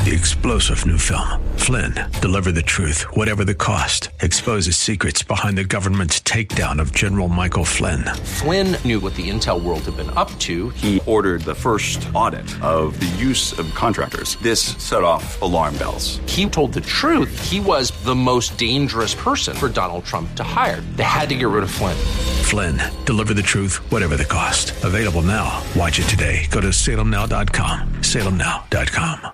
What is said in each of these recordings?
The explosive new film, Flynn, Deliver the Truth, Whatever the Cost, exposes secrets behind the government's takedown of General Michael Flynn. Flynn knew what the intel world had been up to. He ordered the first audit of the use of contractors. This set off alarm bells. He told the truth. He was the most dangerous person for Donald Trump to hire. They had to get rid of Flynn. Flynn, Deliver the Truth, Whatever the Cost. Available now. Watch it today. Go to salemnow.com. salemnow.com.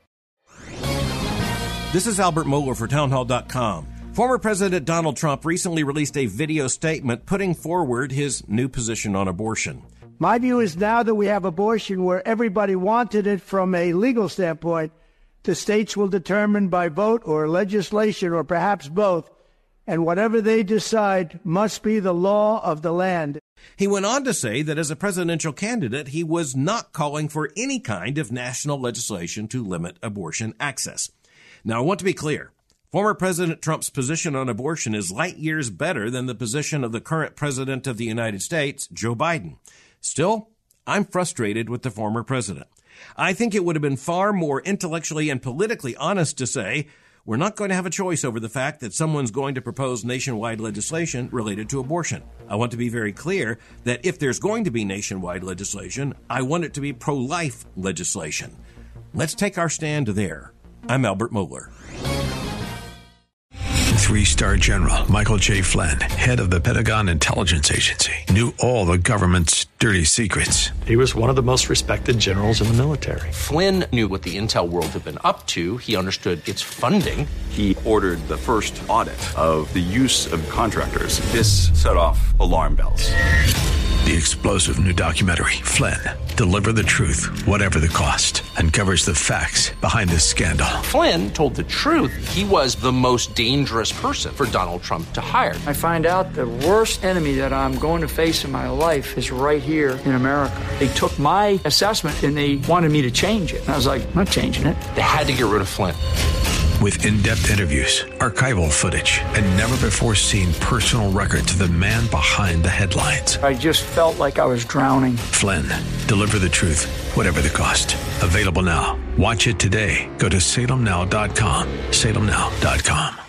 This is Albert Mohler for townhall.com. Former President Donald Trump recently released a video statement putting forward his new position on abortion. My view is now that we have abortion where everybody wanted it from a legal standpoint, the states will determine by vote or legislation or perhaps both, and whatever they decide must be the law of the land. He went on to say that as a presidential candidate, he was not calling for any kind of national legislation to limit abortion access. Now, I want to be clear. Former President Trump's position on abortion is light years better than the position of the current president of the United States, Joe Biden. Still, I'm frustrated with the former president. I think it would have been far more intellectually and politically honest to say, we're not going to have a choice over the fact that someone's going to propose nationwide legislation related to abortion. I want to be very clear that if there's going to be nationwide legislation, I want it to be pro-life legislation. Let's take our stand there. I'm Albert Mohler. 3-star General Michael J. Flynn, head of the Pentagon Intelligence Agency, knew all the government's dirty secrets. He was one of the most respected generals in the military. Flynn knew what the intel world had been up to. He understood its funding. He ordered the first audit of the use of contractors. This set off alarm bells. The explosive new documentary, Flynn, Deliver the Truth, Whatever the Cost, uncovers the facts behind this scandal. Flynn told the truth. He was the most dangerous person for Donald Trump to hire. I find out the worst enemy that I'm going to face in my life is right here in America. They took my assessment and they wanted me to change it. And I was like, I'm not changing it. They had to get rid of Flynn. With in-depth interviews, archival footage, and never-before-seen personal records of the man behind the headlines. I just felt like I was drowning. Flynn, Deliver the Truth, Whatever the Cost. Available now. Watch it today. Go to salemnow.com. salemnow.com.